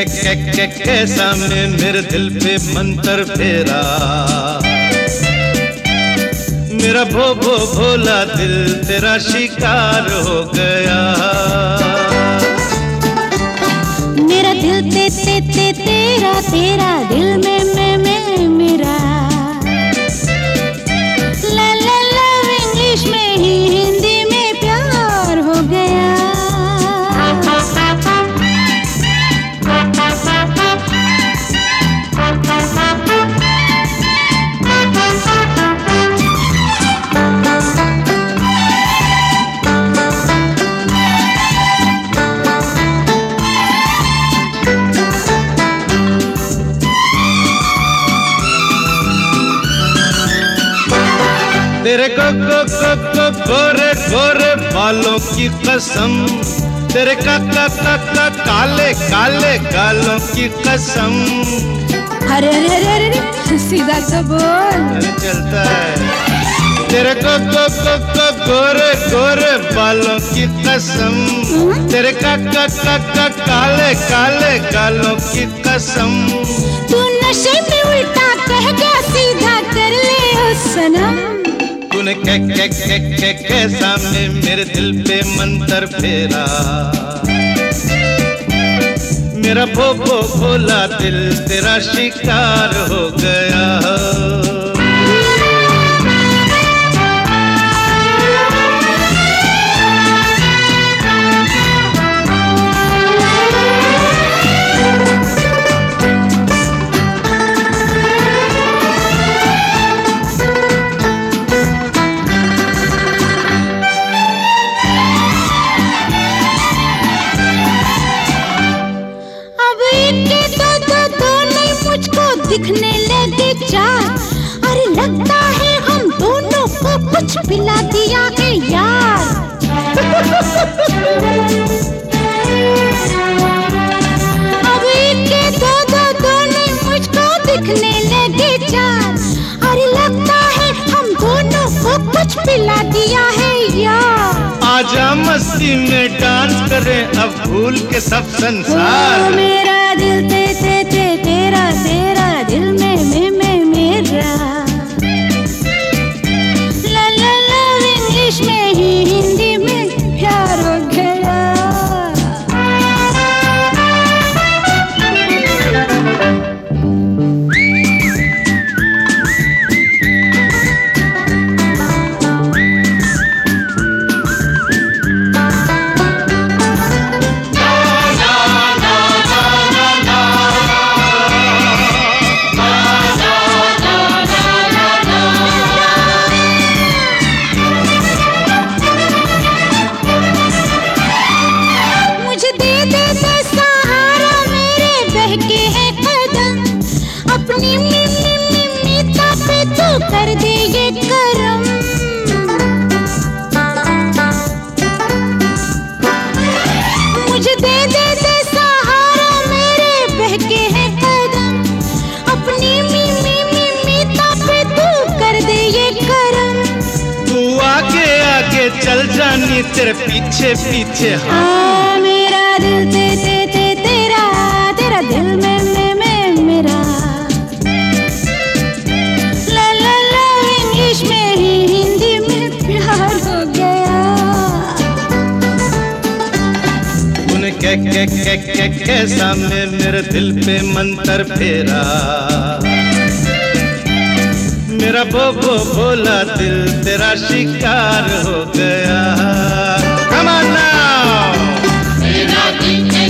कैसा में मेरे दिल पे मंतर फेरा, मेरा भोला दिल तेरा शिकार हो गया। मेरा दिल तेरा तेरा दिल में मेरा। लव इंग्लिश में ही हिंदी में प्यार हो गया। तेरे गोरे गोरे बालों की कसम, तेरे काले काले गालों की कसम। अरे अरे अरे अरे सीधा तो बोल। चलता है। तेरे गोरे गोरे बालों की कसम, तेरे काले काले गालों की कसम। तू नशे में उल्टा कह गया सीधा कर ले ओ सनम। तूने कैसा में मेरे दिल पे मंतर फेरा, मेरा भोला दिल तेरा शिकार हो गया। दिखने लगे चार, अरे लगता है हम दोनों को कुछ पिला दिया है यार। अब एक के दो नहीं मुझको दिखने लगे चार, अरे लगता है हम दोनों को कुछ पिला दिया है यार। आजा मस्ती में डांस करें अब भूल के सब संसार। मेरा दिल तेरा तेरा दिल में मेरा। लव इंग्लिश में ही हिंदी में प्यार हो गया। अपनी मीता पे तू कर दे ये करम। मुझे दे सहारा मेरे बहके हैं कदम। अपनी मीता पे तू कर दे ये करम। तू आगे आगे चल जानी तेरे पीछे पीछे। हाँ मेरा दिल तेरा दिल में मेरा। लव इंग्लिश में ही हिंदी में प्यार हो गया। तूने कैसा में मेरे दिल पे मंतर फेरा, मेरा भोला दिल तेरा शिकार हो गया। Come on now!